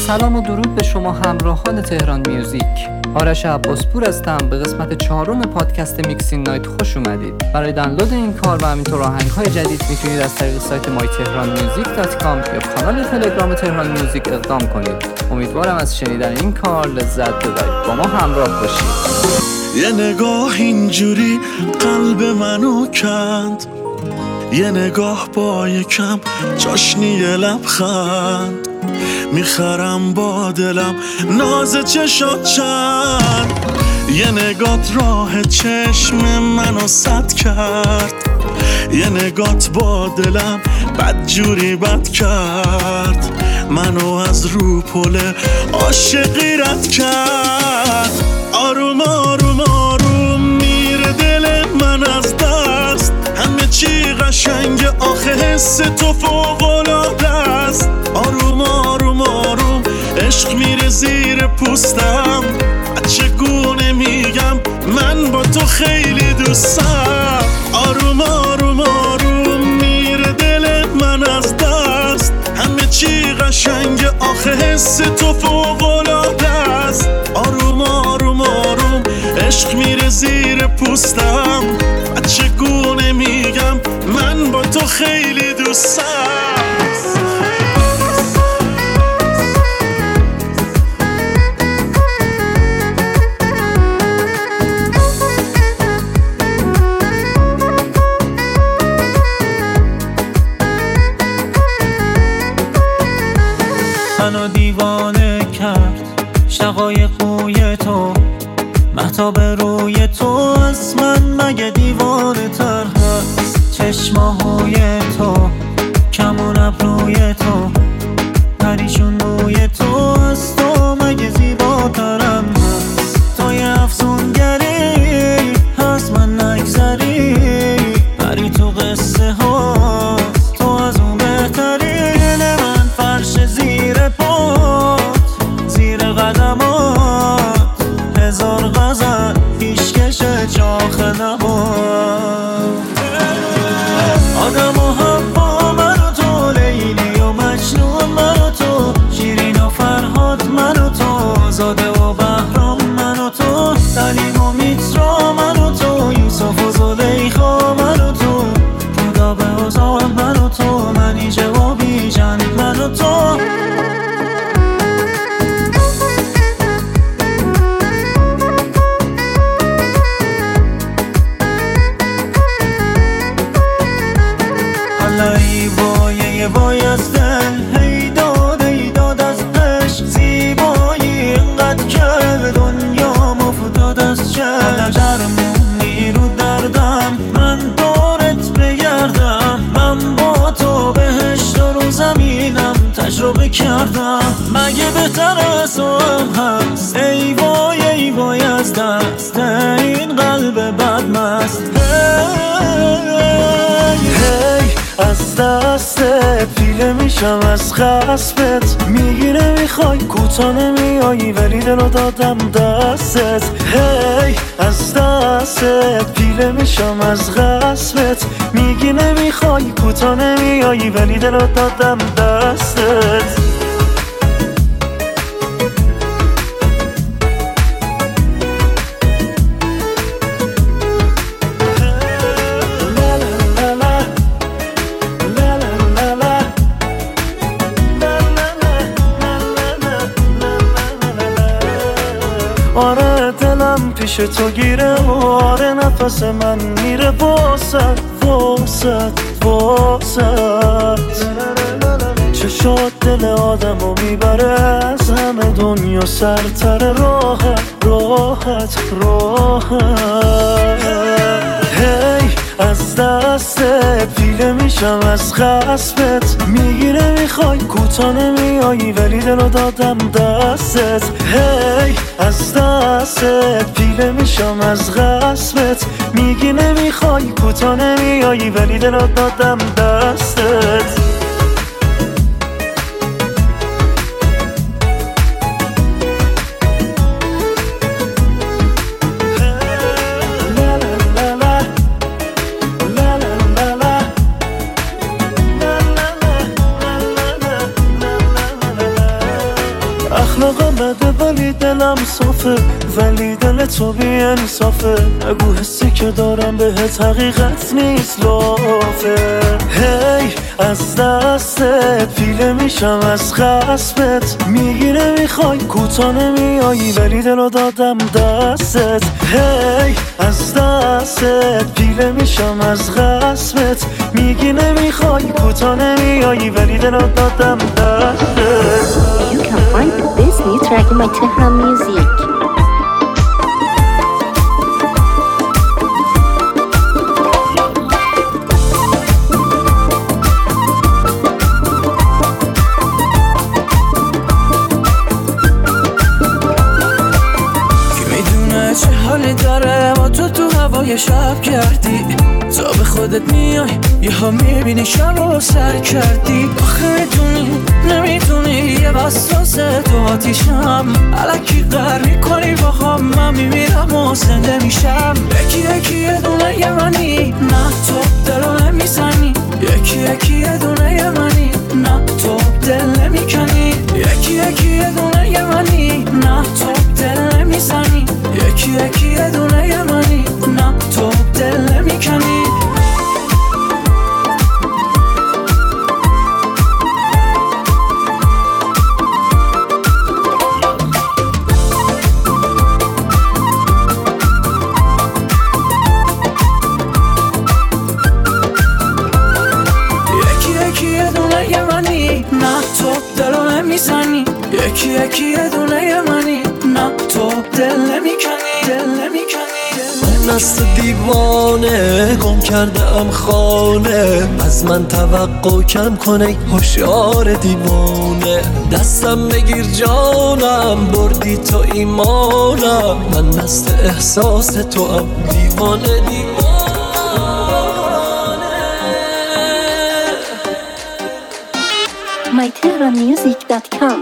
سلام و درود به شما همراهان تهران میوزیک. آرش عباسپور هستم. به قسمت 4 پادکست میکسین نایت خوش اومدید. برای دانلود این کار و همینطور آهنگ‌های جدید میتونید از طریق سایت mytehranmusic.com یا کانال تلگرام تهران میوزیک اقدام کنید. امیدوارم از شنیدن این کار لذت ببرید. با ما همراه باشید. یه نگاه اینجوری قلب منو کند، یه نگاه با یکم چاشنی لبخند، میخرم با دلم ناز چشات چند. یه نگات راه چشم منو سد کرد، یه نگات با دلم بدجوری بد کرد، منو از رو پله عاشقی رد کرد. آروم آروم آروم میره دل من از دست، همه چی قشنگ آخه حس تو فوق‌العاده است. آروم آروم آروم عشق میره زیر پوستم، چگونه میگم من با تو خیلی دوستم. آروم آروم آروم میره دل من از دست، همه چی قشنگ آخه حس تو فوق‌العاده است. آروم آروم آروم عشق میره زیر پوستم، چگونه میگم من با تو خیلی دوستم. منو دیوانه کرد شقایق بوی تو، مهتاب روی تو از من مگه دیوانه تر هست. چشماهای تو، کمون ابروی تو، پریشون روی تو از تو مگه زیباترم هست. تو یه افسونگری هست من نگذری، پری تو قصه ها تو از اون بهترین. من فرش زیر پات زیر قدمات، هزار غزل پیشکش چاخ نبات. آدم و حوا من و تو، لیلی و مجنون من و تو، شیرین و فرهاد من و تو، زاده و بهرام من و تو، سلیم و میترا من و تو، یوسف و زلیخا من و تو، رودابه و زار من و تو، منیژه و بیژن من و تو. ای وای از دل، هی داد از عشق، زیبایی اینقدر که دنیا مفتاد از چشم. درمونی رو دردم من دارت بگردم، من با تو بهشت رو زمینم تجربه کردم، مگه بهتر از تو هم هست. ای وای از دست این قلب بدمست. از دستت پیله میشم از خسبت، میگی نمیخوای کوتا نمیایی ولی دلو دادم دستت. هی از دستت پیله میشم از غصبت، میگی نمیخوای کوتا نمیایی ولی دلو دادم دستت. آره دلم پیش تو گیره، آره نفس من میره واسد چشات دل آدمو میبره از همه دنیا سرتر، راحت هی از دستت پیله میشم از خسبت، میگی نمیخوای کوتا نمیایی ولی دلو دادم دستت. هی از دستت پیله میشم از غصبت، میگی نمیخوای کوتا نمیایی ولی دلو دادم دستت. اخلاقم بده ولی دلم صافه، ولی دل تو بی انصافه. نگو حسی که دارم بهت حقیقت نیست لافه. هی از دستت پیله میشم از خصمت، میگی نمیخوای کوتا نمیایی ولی دلو دادم دستت. هی از دستت پیله میشم از خصمت، میگی نمیخوای کوتا نمیایی ولی دلو دادم دستت. You can find the best new track in my Tehran music. چه حالی داره با تو هوای شب کردی، تا به خودت میای یه ها میبینی شب رو سر کردی. آخه میدونی نمیدونی یه وسوسه تو آتیشم، الکی قهر میکنی با هم، من میمیرم و زنده میشم. یکی یه دونه یه منی، نه تو دلو نمیزنی. یکی یه دونه یه منی، نه تو دل نمیکنی. یکی یه دونه یه منی، نه تو دل نمیزنی. یکی یه دونه یه منی، نه تو دل نمیکنی. یکی یه دونه یه منی، نه تو دلو نمیزنی. یکی یه دونه یه منی، نه تو دل نمیکنی. دل نمیکنی. من است دیوانه گم کردم خانه، از من توقع کم کنه هوشیار دیوانه. دستم بگیر جانم بردی تو ایمانم، من مست احساس تو هم دیوانه دیوانه. mytehranmusic.com.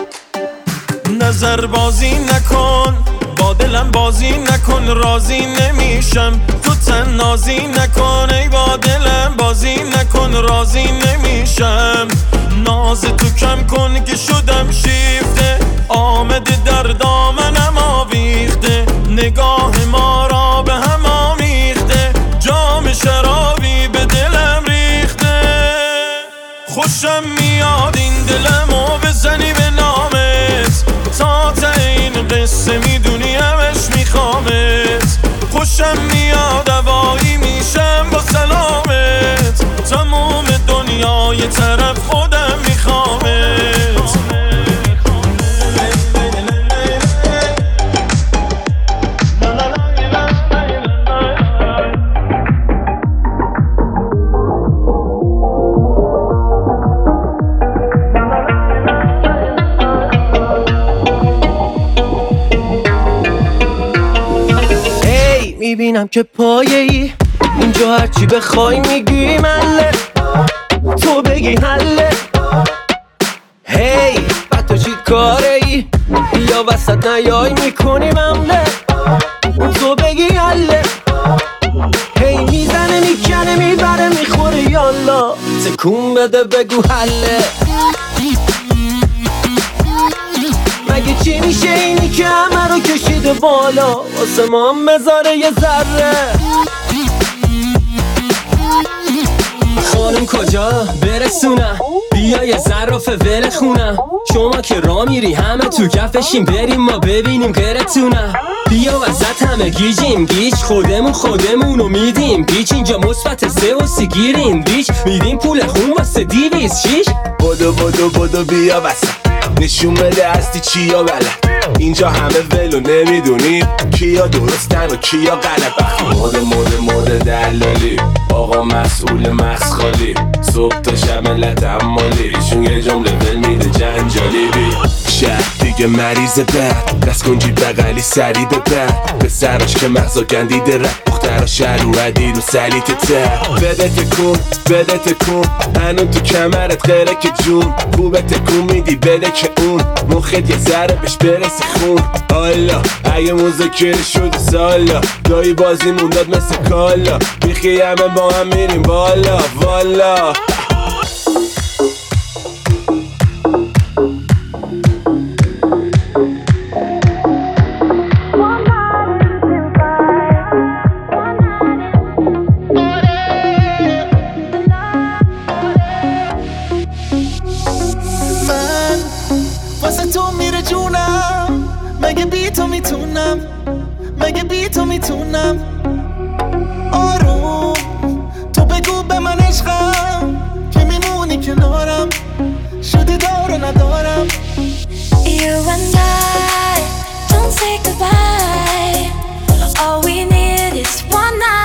نظر بازی نکن با دلم بازی نکن، راضی نمیشم تو تنازی نکن. ای با دلم بازی نکن راضی نمیشم. ناز تو کم کن که شدم شیفته، آمده در دامنم آویخته. نگاه ما را به هم آمیخته، جام شرابی به دلم ریخته. خوشم میاد این دلمو بزنی به نامت، تا این قصه میدونی همش میخوامت. خوشم میاد هوایی میشم با سلامت، تموم دنیای طرف خودم میخوامت. میبینم که پایه‌ای اینجا، هرچی بخوای میگی مله، تو بگی حله. هی بعد تو چی کاره ای؟ بیا وسط نیای میکنی ممله، تو بگی حله. هی میزنه میکنه میبره میخوره یالا، تکون بده بگو حله. مگه چی میشه اینی که همه رو کشیده بالا، واسه ما هم بذاره یه ذره. خانم کجا برسونم، بیا یه ظرافه ور خونم. شما که را میری همه تو کفشیم، بریم ما ببینیم غیرتونم. بیا وسط همه گیجیم گیج، خودمونو میدیم گیج. اینجا مثبت 3 و 30 گیریم بیچ، میدیم پول خون واسه 206. بدو بیا وسط، نشون بده هستی چیا بلد. اینجا همه ولو نمیدونی کیا درستن و کیا غلط. مود دلالی، آقا مسئول مغز خالی. صبح تا شب ملت عمالی، ایشون یه جمله ول میده جنجالی. شهر دیگه مریض بد، دست کن جیب بغلی سری ببر. به سراش که مغزا گندیده رد، دخترها شهر اومدی رو سلیت تر. بده تکون هنون تو کمرت غیره که جون. خوبه تکون میدی بده که اون مخت یه ذره بهش برسه خون. حالا اگه مذاکره شد سالا، گاهی بازی مونداد مثل کالا. بیخی همه با هم میریم بالا والا. مگه بی تو میتونم، مگه بی تو میتونم. آروم تو بگو به من عشقم که میمونی کنارم، شدی دار و ندارم. You and I don't say goodbye. All we need is one night.